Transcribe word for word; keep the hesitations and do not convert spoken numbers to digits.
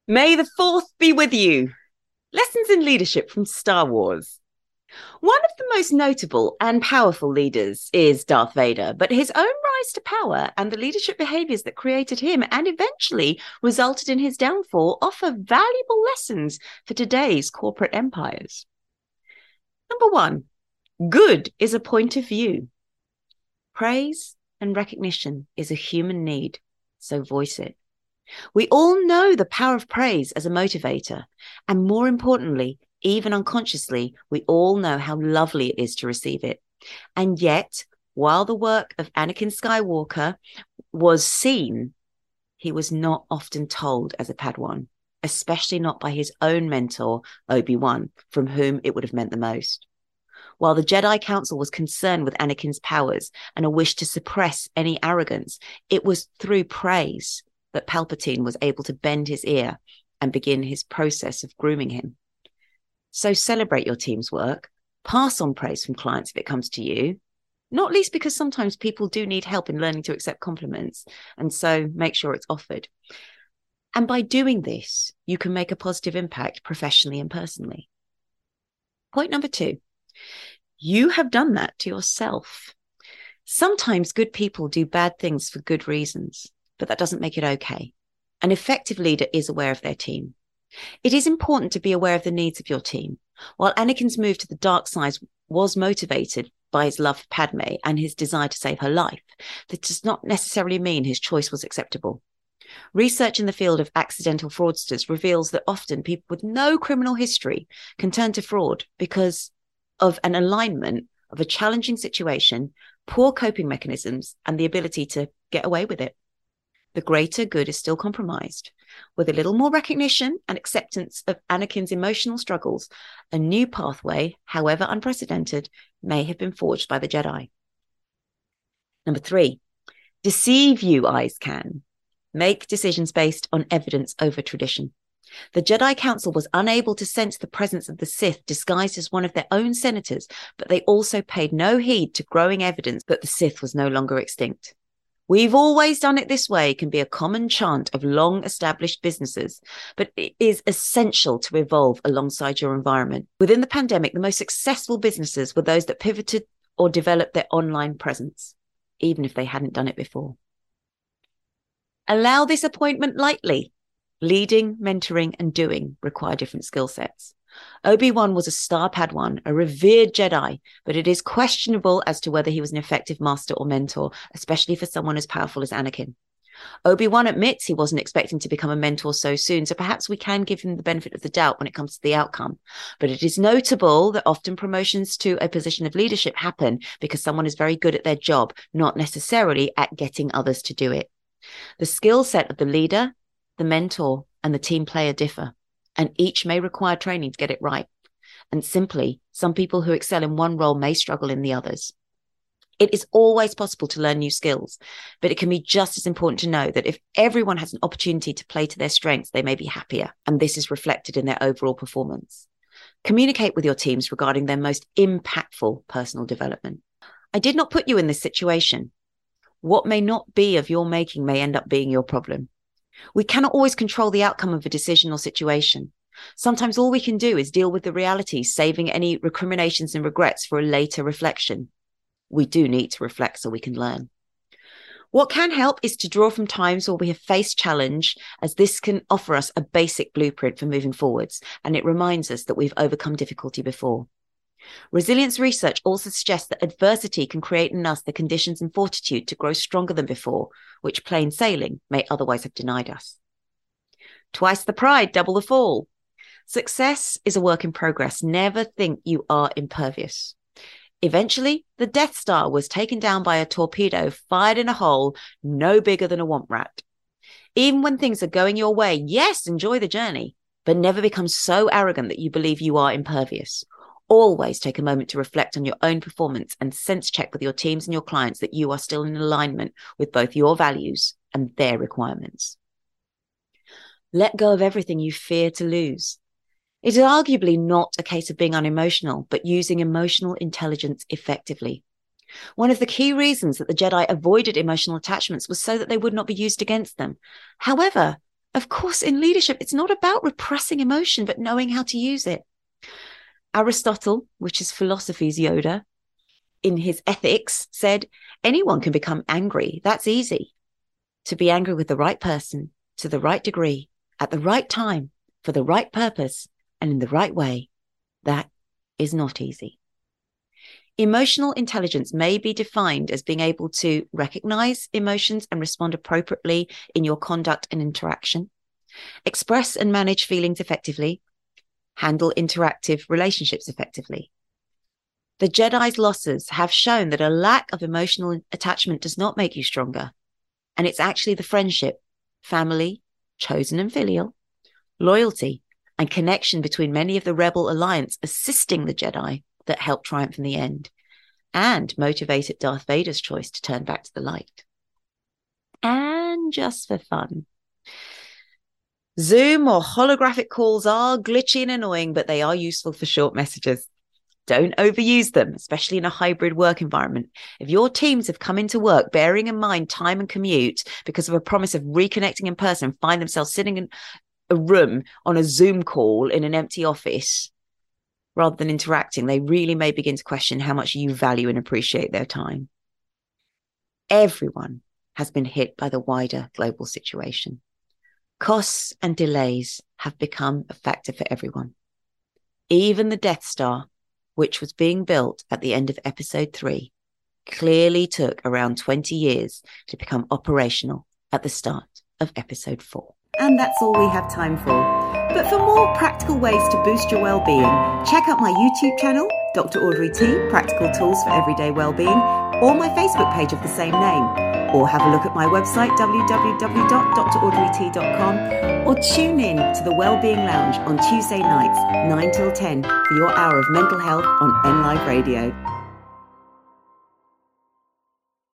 May the fourth be with you. Lessons in leadership from Star Wars. One of the most notable and powerful leaders is Darth Vader, but his own rise to power and the leadership behaviors that created him and eventually resulted in his downfall offer valuable lessons for today's corporate empires. Number one, good is a point of view. Praise and recognition is a human need, so voice it. We all know the power of praise as a motivator, and more importantly, even unconsciously, we all know how lovely it is to receive it. And yet, while the work of Anakin Skywalker was seen, he was not often told as a Padawan, especially not by his own mentor, Obi-Wan, from whom it would have meant the most. While the Jedi Council was concerned with Anakin's powers and a wish to suppress any arrogance, it was through praise that Palpatine was able to bend his ear and begin his process of grooming him. So celebrate your team's work, pass on praise from clients if it comes to you, not least because sometimes people do need help in learning to accept compliments, and so make sure it's offered. And by doing this, you can make a positive impact professionally and personally. Point number two, you have done that to yourself. Sometimes good people do bad things for good reasons, but that doesn't make it okay. An effective leader is aware of their team. It is important to be aware of the needs of your team. While Anakin's move to the dark side was motivated by his love for Padme and his desire to save her life, that does not necessarily mean his choice was acceptable. Research in the field of accidental fraudsters reveals that often people with no criminal history can turn to fraud because of an alignment of a challenging situation, poor coping mechanisms, and the ability to get away with it. The greater good is still compromised. With a little more recognition and acceptance of Anakin's emotional struggles, a new pathway, however unprecedented, may have been forged by the Jedi. Number three, deceive you eyes can. Make decisions based on evidence over tradition. The Jedi Council was unable to sense the presence of the Sith disguised as one of their own senators, but they also paid no heed to growing evidence that the Sith was no longer extinct. We've always done it this way can be a common chant of long-established businesses, but it is essential to evolve alongside your environment. Within the pandemic, the most successful businesses were those that pivoted or developed their online presence, even if they hadn't done it before. Allow this appointment lightly. Leading, mentoring, and doing require different skill sets. Obi-Wan was a star Padawan, a revered Jedi, but it is questionable as to whether he was an effective master or mentor, especially for someone as powerful as Anakin. Obi-Wan admits he wasn't expecting to become a mentor so soon, so perhaps we can give him the benefit of the doubt when it comes to the outcome. But it is notable that often promotions to a position of leadership happen because someone is very good at their job, not necessarily at getting others to do it. The skill set of the leader, the mentor, and the team player differ, and each may require training to get it right. And simply, some people who excel in one role may struggle in the others. It is always possible to learn new skills, but it can be just as important to know that if everyone has an opportunity to play to their strengths, they may be happier, and this is reflected in their overall performance. Communicate with your teams regarding their most impactful personal development. I did not put you in this situation. What may not be of your making may end up being your problem. We cannot always control the outcome of a decision or situation. Sometimes all we can do is deal with the reality, saving any recriminations and regrets for a later reflection. We do need to reflect so we can learn. What can help is to draw from times where we have faced challenge, as this can offer us a basic blueprint for moving forwards, and it reminds us that we've overcome difficulty before. Resilience research also suggests that adversity can create in us the conditions and fortitude to grow stronger than before, which plain sailing may otherwise have denied us. Twice the pride, double the fall. Success is a work in progress. Never think you are impervious. Eventually, the Death Star was taken down by a torpedo fired in a hole no bigger than a womp rat. Even when things are going your way, yes, enjoy the journey, but never become so arrogant that you believe you are impervious. Always take a moment to reflect on your own performance and sense check with your teams and your clients that you are still in alignment with both your values and their requirements. Let go of everything you fear to lose. It is arguably not a case of being unemotional, but using emotional intelligence effectively. One of the key reasons that the Jedi avoided emotional attachments was so that they would not be used against them. However, Of course, in leadership, it's not about repressing emotion, but knowing how to use it. Aristotle, which is philosophy's Yoda, in his Ethics said, anyone can become angry. That's easy. To be angry with the right person, to the right degree, at the right time, for the right purpose, and in the right way, that is not easy. Emotional intelligence may be defined as being able to recognize emotions and respond appropriately in your conduct and interaction, express and manage feelings effectively, handle interactive relationships effectively. The Jedi's losses have shown that a lack of emotional attachment does not make you stronger. And it's actually the friendship, family, chosen and filial, loyalty, and connection between many of the Rebel Alliance assisting the Jedi that helped triumph in the end and motivated Darth Vader's choice to turn back to the light. And just for fun, Zoom or holographic calls are glitchy and annoying, but they are useful for short messages. Don't overuse them, especially in a hybrid work environment. If your teams have come into work bearing in mind time and commute because of a promise of reconnecting in person and find themselves sitting in a room on a Zoom call in an empty office rather than interacting, they really may begin to question how much you value and appreciate their time. Everyone has been hit by the wider global situation. Costs and delays have become a factor for everyone. Even the Death Star, which was being built at the end of episode three, clearly took around twenty years to become operational at the start of episode four. And that's all we have time for. But for more practical ways to boost your well-being, check out my YouTube channel, Doctor Audrey T, Practical Tools for Everyday Wellbeing, or my Facebook page of the same name. Or have a look at my website, w w w dot dr audrey t dot com, or tune in to the Wellbeing Lounge on Tuesday nights, nine till ten, for your hour of mental health on N Live Radio.